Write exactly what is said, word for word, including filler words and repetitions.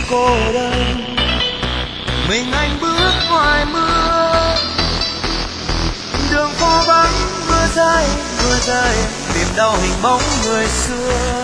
cô đơn mình anh bước ngoài mưa, đường phố vắng mưa rơi mưa rơi tìm đâu hình bóng người xưa.